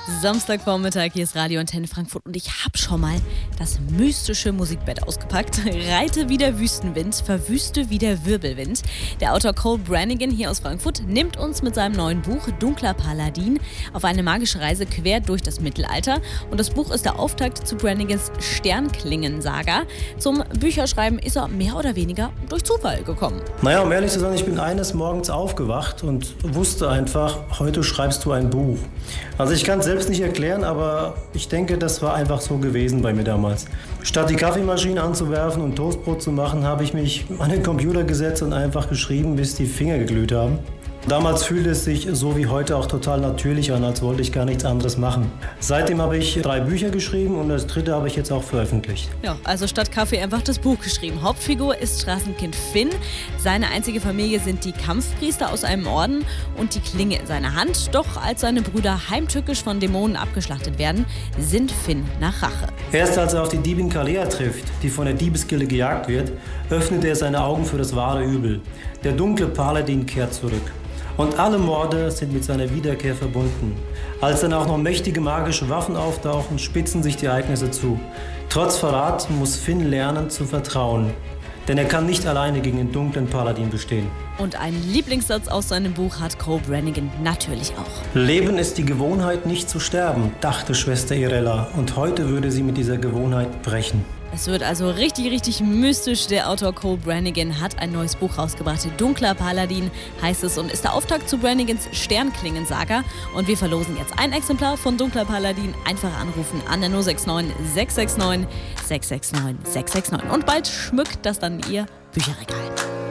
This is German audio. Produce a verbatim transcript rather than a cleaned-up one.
Samstagvormittag, hier ist Radio Antenne Frankfurt und ich habe schon mal das mystische Musikbett ausgepackt. Reite wie der Wüstenwind, verwüste wie der Wirbelwind. Der Autor Cole Brannigan hier aus Frankfurt nimmt uns mit seinem neuen Buch Dunkler Paladin auf eine magische Reise quer durch das Mittelalter. Und das Buch ist der Auftakt zu Brannigans Sternklingen-Saga. Zum Bücherschreiben ist er mehr oder weniger durch Zufall gekommen. Naja, um ehrlich zu sein, ich bin eines Morgens aufgewacht und wusste einfach, heute schreibst du ein Buch. Also ich kann es selbst nicht erklären, aber ich denke, das war einfach so gewesen bei mir damals. Statt die Kaffeemaschine anzuwerfen und Toastbrot zu machen, habe ich mich an den Computer gesetzt und einfach geschrieben, bis die Finger geglüht haben. Damals fühlte es sich so wie heute auch total natürlich an, als wollte ich gar nichts anderes machen. Seitdem habe ich drei Bücher geschrieben und das dritte habe ich jetzt auch veröffentlicht. Ja, also statt Kaffee einfach das Buch geschrieben. Hauptfigur ist Straßenkind Finn. Seine einzige Familie sind die Kampfpriester aus einem Orden und die Klinge in seiner Hand. Doch als seine Brüder heimtückisch von Dämonen abgeschlachtet werden, sinnt Finn nach Rache. Erst als er auf die Diebin Kalea trifft, die von der Diebesgilde gejagt wird, öffnet er seine Augen für das wahre Übel. Der dunkle Paladin kehrt zurück. Und alle Morde sind mit seiner Wiederkehr verbunden. Als dann auch noch mächtige magische Waffen auftauchen, spitzen sich die Ereignisse zu. Trotz Verrat muss Finn lernen zu vertrauen. Denn er kann nicht alleine gegen den dunklen Paladin bestehen. Und einen Lieblingssatz aus seinem Buch hat Cole Brannigan natürlich auch. Leben ist die Gewohnheit, nicht zu sterben, dachte Schwester Irella. Und heute würde sie mit dieser Gewohnheit brechen. Es wird also richtig, richtig mystisch. Der Autor Cole Brannigan hat ein neues Buch rausgebracht. Dunkler Paladin heißt es und ist der Auftakt zu Brannigans Sternklingen-Saga. Und wir verlosen jetzt ein Exemplar von Dunkler Paladin. Einfach anrufen an der null sechs neun sechs sechs neun sechs sechs neun sechs sechs neun. Und bald schmückt das dann Ihr Bücherregal.